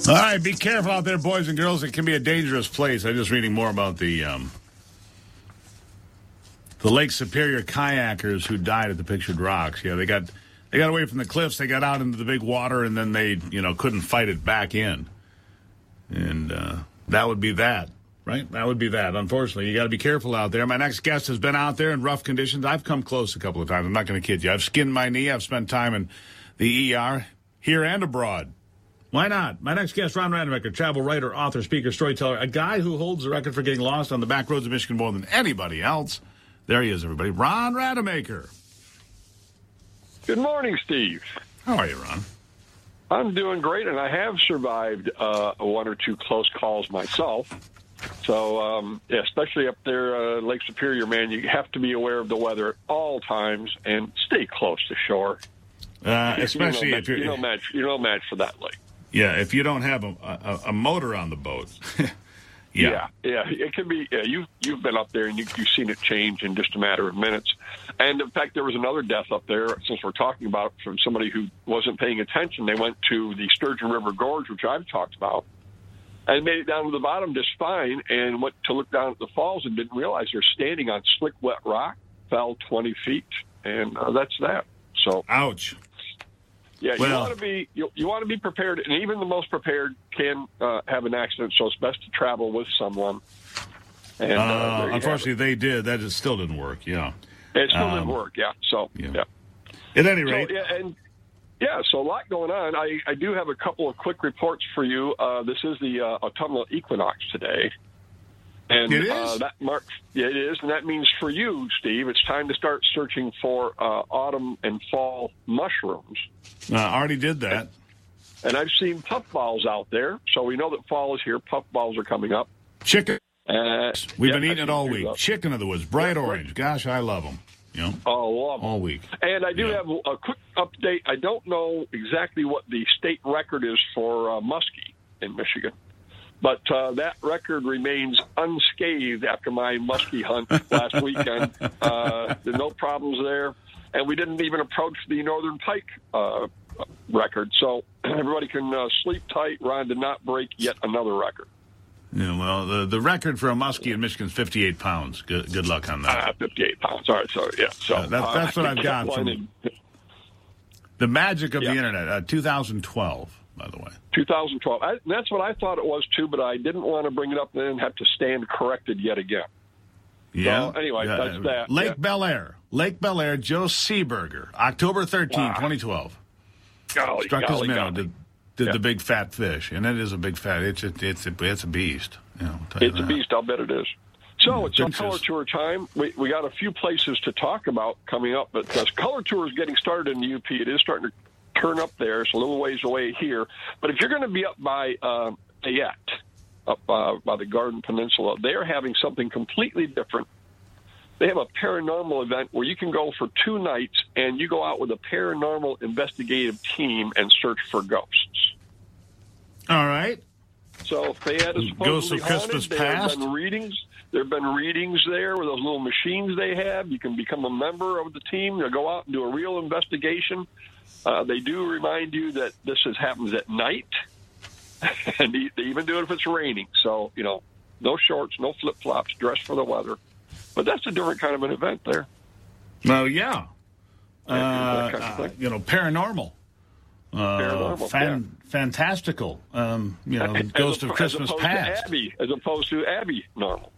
All right, be careful out there, boys and girls. It can be a dangerous place. I'm just reading more about the Lake Superior kayakers who died at the Pictured Rocks. Yeah, they got away from the cliffs. They got out into the big water, and then they, couldn't fight it back in. And that would be that, right? That would be that. Unfortunately, you got to be careful out there. My next guest has been out there in rough conditions. I've come close a couple of times. I'm not going to kid you. I've skinned my knee. I've spent time in the ER here and abroad. Why not? My next guest, Ron Rademacher, travel writer, author, speaker, storyteller, a guy who holds the record for getting lost on the back roads of Michigan more than anybody else. There he is, everybody. Ron Rademacher. Good morning, Steve. How are you, Ron? I'm doing great, and I have survived one or two close calls myself. So, especially up there, Lake Superior, man, you have to be aware of the weather at all times and stay close to shore. Especially if you're no match for that lake. Yeah, if you don't have a motor on the boat. Yeah, it can be. Yeah, you've been up there and you've seen it change in just a matter of minutes. And in fact, there was another death up there. Since we're talking about it, from somebody who wasn't paying attention, they went to the Sturgeon River Gorge, which I've talked about, and made it down to the bottom just fine. And went to look down at the falls and didn't realize they're standing on slick, wet rock. Fell 20 feet, and that's that. So, ouch. Yeah, you want to be prepared, and even the most prepared can have an accident. So it's best to travel with someone. And unfortunately, they did. That just still didn't work. Yeah, it still didn't work. Yeah. So yeah. At any rate, so a lot going on. I do have a couple of quick reports for you. This is the autumnal equinox today. And it is? It is, and that means for you, Steve, it's time to start searching for autumn and fall mushrooms. I already did that. And I've seen puffballs out there, so we know that fall is here. Puffballs are coming up. Chicken. We've been eating it all week. Chicken of the woods, bright orange. Gosh, I love them. Love them. All week. And I do have a quick update. I don't know exactly what the state record is for muskie in Michigan. But that record remains unscathed after my muskie hunt last weekend. There's no problems there. And we didn't even approach the northern pike record. So everybody can sleep tight. Ron did not break yet another record. Yeah, well, the record for a muskie in Michigan is 58 pounds. Good luck on that. 58 pounds. All right, so, yeah. So that's what I've got from the magic of the Internet, 2012. By the way, 2012. That's what I thought it was, too, but I didn't want to bring it up and then have to stand corrected yet again. Yeah. So, anyway, that's that. Lake Bel Air, Joe Seaberger, October 13, 2012. Struck his minnow, did the big fat fish, and it is a big fat. It's a beast. It's a beast, I'll bet it is. So it's a color tour time. We got a few places to talk about coming up, but the color tour is getting started in the UP. It is starting to turn up there. It's a little ways away here. But if you're going to be up by Fayette, up by the Garden Peninsula, they're having something completely different. They have a paranormal event where you can go for 2 nights and you go out with a paranormal investigative team and search for ghosts. All right. So Fayette is Ghosts of haunted. Christmas There Past. have been readings there with those little machines they have. You can become a member of the team. They'll go out and do a real investigation. They do remind you that this happens at night, and they even do it if it's raining. So, no shorts, no flip-flops, dress for the weather. But that's a different kind of an event there. Oh, yeah. Paranormal. Fantastical. The Ghost of Christmas Past. As opposed to Abbey normal.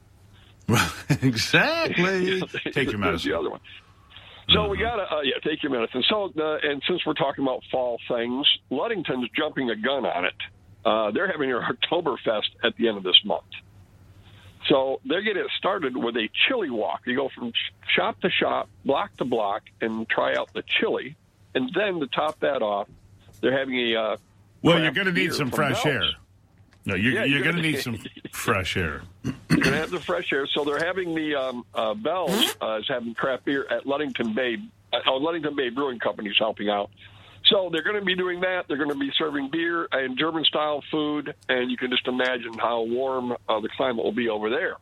Exactly. Take your medicine. The other one. So we got to, take your medicine. So, and since we're talking about fall things, Ludington's jumping a gun on it. They're having their Oktoberfest at the end of this month. So they're getting it started with a chili walk. You go from shop to shop, block to block, and try out the chili. And then to top that off, they're having a you're going to need some fresh air. No, you're going to need some fresh air. You're going to have the fresh air. So they're having the Bell's is having craft beer at Ludington Bay. Ludington Bay Brewing Company is helping out. So they're going to be doing that. They're going to be serving beer and German-style food, and you can just imagine how warm the climate will be over there.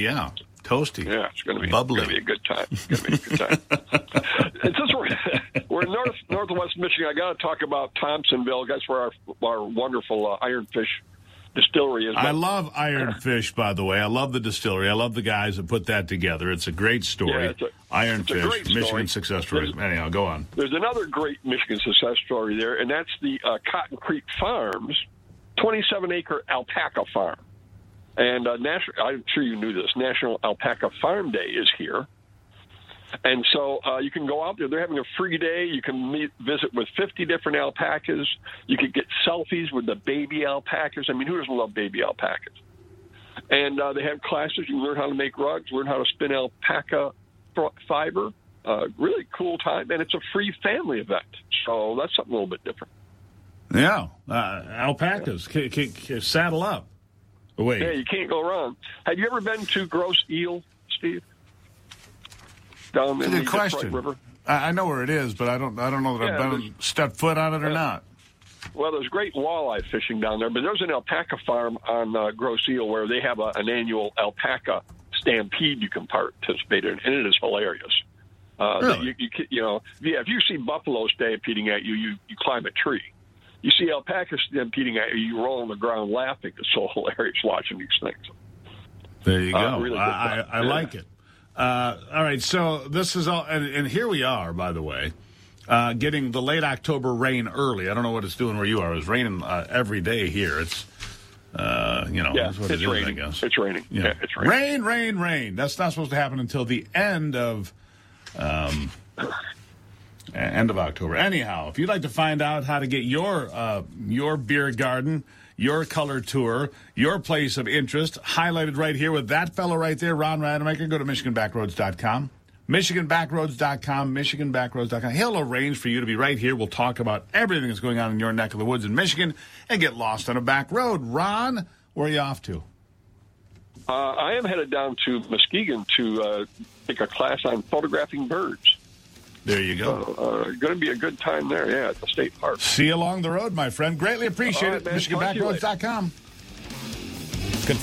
Toasty. Yeah, it's going to be bubbly. It's going to be a good time. And since We're in northwest Michigan. I got to talk about Thompsonville. That's where our wonderful Ironfish distillery is. I love Ironfish, by the way. I love the distillery. I love the guys that put that together. It's a great story. Yeah, Ironfish, Michigan success story. Anyhow, go on. There's another great Michigan success story there, and that's the Cotton Creek Farms 27-acre alpaca farm. And I'm sure you knew this. National Alpaca Farm Day is here. And so you can go out there. They're having a free day. You can visit with 50 different alpacas. You can get selfies with the baby alpacas. I mean, who doesn't love baby alpacas? And they have classes. You can learn how to make rugs, learn how to spin alpaca fiber. Really cool time. And it's a free family event. So that's something a little bit different. Yeah. Alpacas. Saddle up. Wait. Yeah, you can't go wrong. Have you ever been to Grosse Ile, Steve? Down in the Detroit River. I know where it is, but I don't know that I've stepped foot on it or not. Well, there's great walleye fishing down there, but there's an alpaca farm on Grosse Ile where they have an annual stampede you can participate in, and it is hilarious. Really? If you see buffalo stampeding at you, you climb a tree. You see alpacas stampeding at you, you roll on the ground laughing. It's so hilarious watching these things. There you go. Really I like it. All right, so this is all, and here we are, by the way, getting the late October rain early. I don't know what it's doing where you are. It's raining every day here. It's, that's what it is, raining. I guess. It's raining. Yeah, it's raining. Rain. That's not supposed to happen until the end of October. Anyhow, if you'd like to find out how to get your beer garden, your color tour, your place of interest, highlighted right here with that fellow right there, Ron Rademacher, go to MichiganBackroads.com. MichiganBackroads.com, MichiganBackroads.com. He'll arrange for you to be right here. We'll talk about everything that's going on in your neck of the woods in Michigan and get lost on a back road. Ron, where are you off to? I am headed down to Muskegon to take a class on photographing birds. There you go. Going to be a good time there, at the state park. See you along the road, my friend. Greatly appreciate it. Right, MichiganBackroads.com.